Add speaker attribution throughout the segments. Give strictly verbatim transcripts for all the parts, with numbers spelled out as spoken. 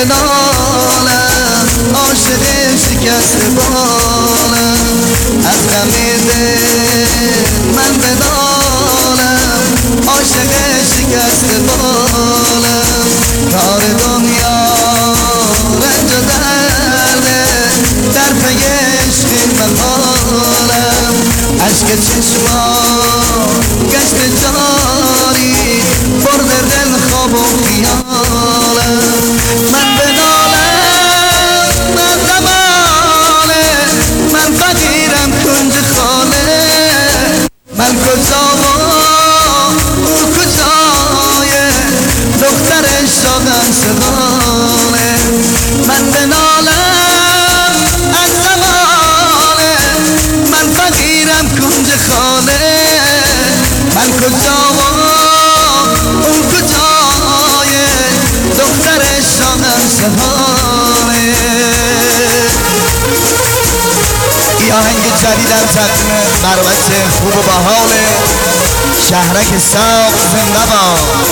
Speaker 1: بنالم عاشق شکست بالم، از غم دل من بنالم عاشق شکست بالم. کار دنیا رنج و درده، در پی عشق محالم. عشق چشمان گشت جاری، برده دل خواب و خیالم. من بنالم من زمانه، من فقیرم کنج خانه، من کجا و او کجای دختر شاقم شغاله. من بنالم از زمانه، من فقیرم کنج خانه، من کجا و اون کجای دختر شاقم شغاله. ای آهنگ جدیدم تقدیم بروت خوب و باحال شهرک ساق زنده باد.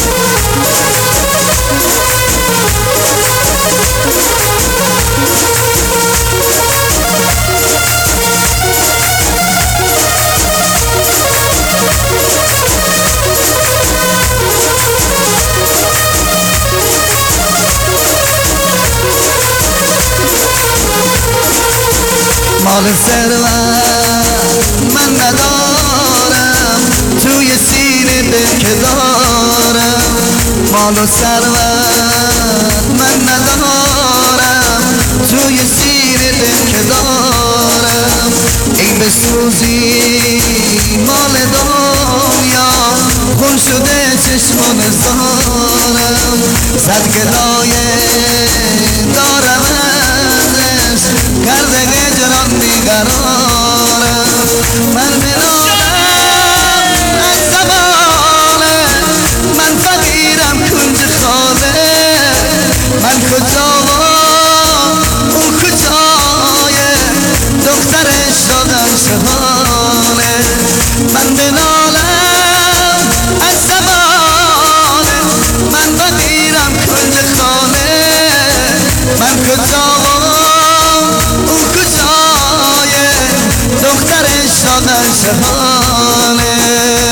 Speaker 1: مال ثروت من ندارم، توی سینه دل که دارم. مال و ثروت من ندارم، توی سینه دل که دارم. این بسوزی مال دنیا، خون شده چشم و نزارم. صد گلایه دارم ازش، کرده هجران بیقرارم. من بنالم از زمانه، من فقیرم کنج خانه، من کجا و اون کجای دختر شاقم شغاله. من بنالم از زمانه، من فقیرم کنج خانه، من کجا و اون کجای دختر شاقم شغاله.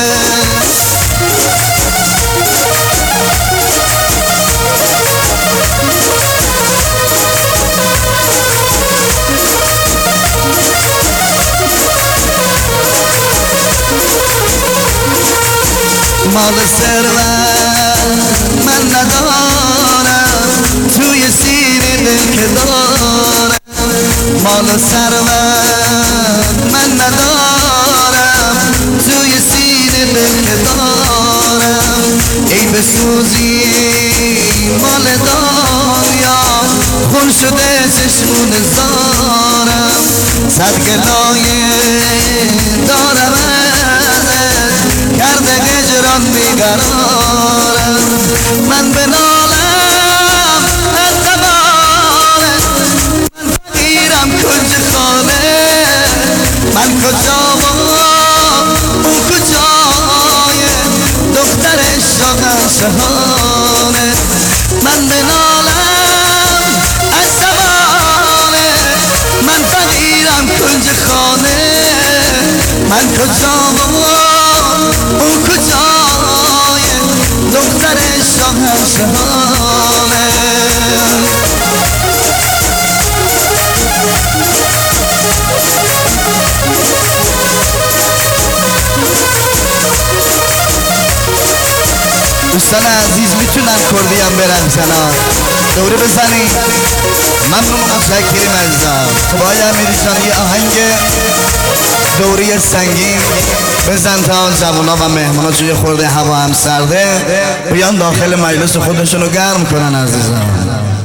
Speaker 1: مال ثروت من ندارم، توی سینه دل که دارم. مال ثروت من ندارم، توی سینه دل که دارم. ای بسوزی مال دنیا، خون شده چشمون زارم. صد گلایه دارم ازش، کرده هجران بیقرارم. من بنالم از زمانه، من فقیرم کنج خانه، من کجا و اون کجای دختر شاقم شغاله. من بنالم از زمانه، من فقیرم کنج خانه، من کجا و اون کجای دختر شاقم شغاله. دوستان عزیز میتونن کردی هم برن سنا دوره بزنی. ممنون و متشکریم عزیزم. خدای امیری جان یه آهنگ دوری سنگین بزن تا جوانا و مهمانا توی خورده هوا هم سرده بیان داخل مجلس خودشونو گرم کنن عزیزم.